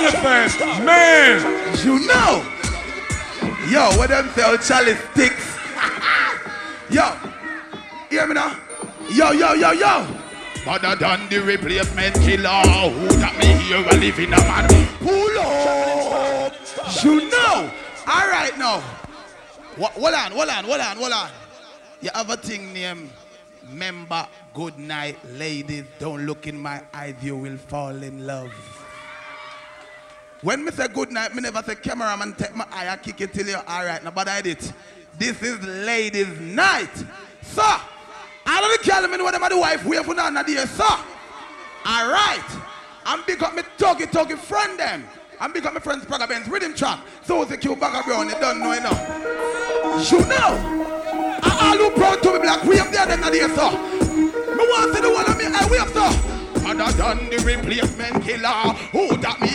Elephant, man. You know. Yo, what them sell chalice sticks? Yo, hear me now? Yo. Better than the replacement killer. Who that me here a living a man? Pull up. You know. All right now. Hold on. You have a thing named Member Good Night, ladies. Don't look in my eyes, you will fall in love. When me say good night, me never say cameraman take my eye and kick it till you're all right. Now, but I did. This is ladies' night. So, I don't care me what them are the wife wait for now there, so. All right. I'm big up me talky friend them. I'm big up my friends Praga Benz rhythm track. So it's a cute bag of brown, you don't know enough. You know. All who proud to be black, we have there them not there, so. Me want to see the one of me, we have so. Other than the replacement killer, who that me